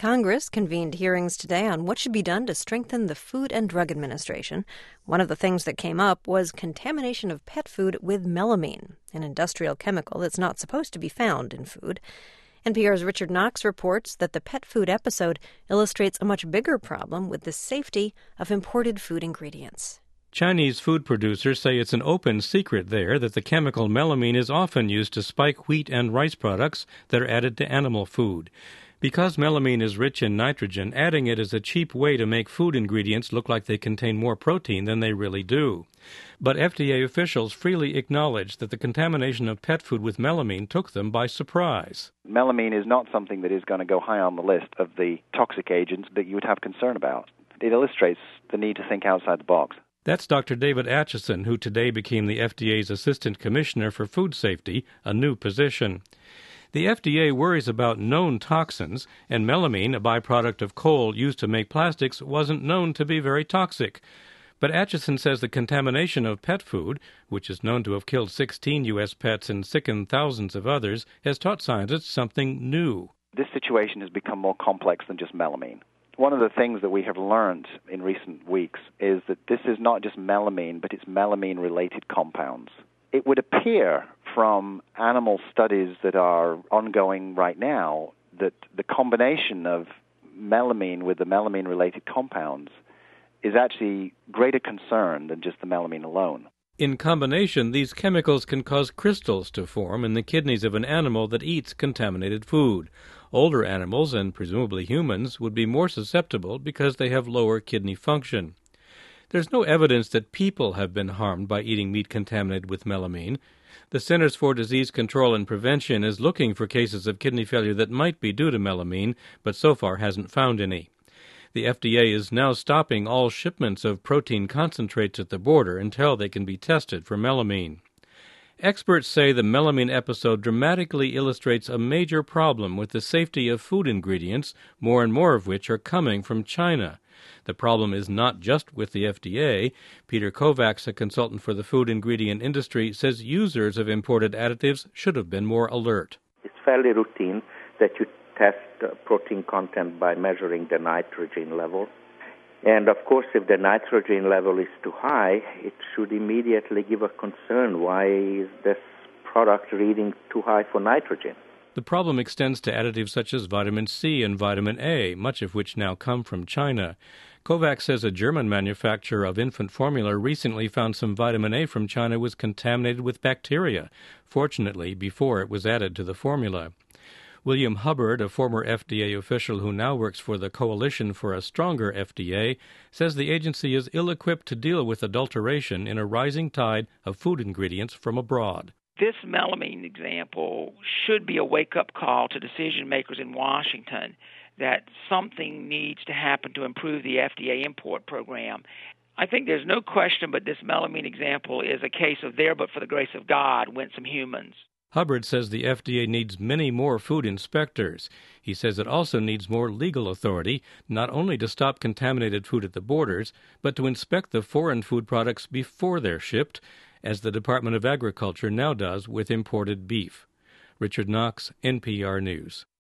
Congress convened hearings today on what should be done to strengthen the Food and Drug Administration. One of the things that came up was contamination of pet food with melamine, an industrial chemical that's not supposed to be found in food. NPR's Richard Knox reports that the pet food episode illustrates a much bigger problem with the safety of imported food ingredients. Chinese food producers say it's an open secret there that the chemical melamine is often used to spike wheat and rice products that are added to animal food. Because melamine is rich in nitrogen, adding it is a cheap way to make food ingredients look like they contain more protein than they really do. But FDA officials freely acknowledge that the contamination of pet food with melamine took them by surprise. Melamine is not something that is going to go high on the list of the toxic agents that you would have concern about. It illustrates the need to think outside the box. That's Dr. David Acheson, who today became the FDA's Assistant Commissioner for Food Safety, a new position. The FDA worries about known toxins, and melamine, a byproduct of coal used to make plastics, wasn't known to be very toxic. But Acheson says the contamination of pet food, which is known to have killed 16 U.S. pets and sickened thousands of others, has taught scientists something new. This situation has become more complex than just melamine. One of the things that we have learned in recent weeks is that this is not just melamine, but it's melamine-related compounds. It would appear from animal studies that are ongoing right now that the combination of melamine with the melamine-related compounds is actually greater concern than just the melamine alone. In combination, these chemicals can cause crystals to form in the kidneys of an animal that eats contaminated food. Older animals, and presumably humans, would be more susceptible because they have lower kidney function. There's no evidence that people have been harmed by eating meat contaminated with melamine. The Centers for Disease Control and Prevention is looking for cases of kidney failure that might be due to melamine, but so far hasn't found any. The FDA is now stopping all shipments of protein concentrates at the border until they can be tested for melamine. Experts say the melamine episode dramatically illustrates a major problem with the safety of food ingredients, more and more of which are coming from China. The problem is not just with the FDA. Peter Kovacs, a consultant for the food ingredient industry, says users of imported additives should have been more alert. It's fairly routine that you test protein content by measuring the nitrogen level. And of course, if the nitrogen level is too high, it should immediately give a concern. Why is this product reading too high for nitrogen? The problem extends to additives such as vitamin C and vitamin A, much of which now come from China. Kovacs says a German manufacturer of infant formula recently found some vitamin A from China was contaminated with bacteria, fortunately before it was added to the formula. William Hubbard, a former FDA official who now works for the Coalition for a Stronger FDA, says the agency is ill-equipped to deal with adulteration in a rising tide of food ingredients from abroad. This melamine example should be a wake-up call to decision makers in Washington that something needs to happen to improve the FDA import program. I think there's no question but this melamine example is a case of there but for the grace of God went some humans. Hubbard says the FDA needs many more food inspectors. He says it also needs more legal authority, not only to stop contaminated food at the borders, but to inspect the foreign food products before they're shipped, as the Department of Agriculture now does with imported beef. Richard Knox, NPR News.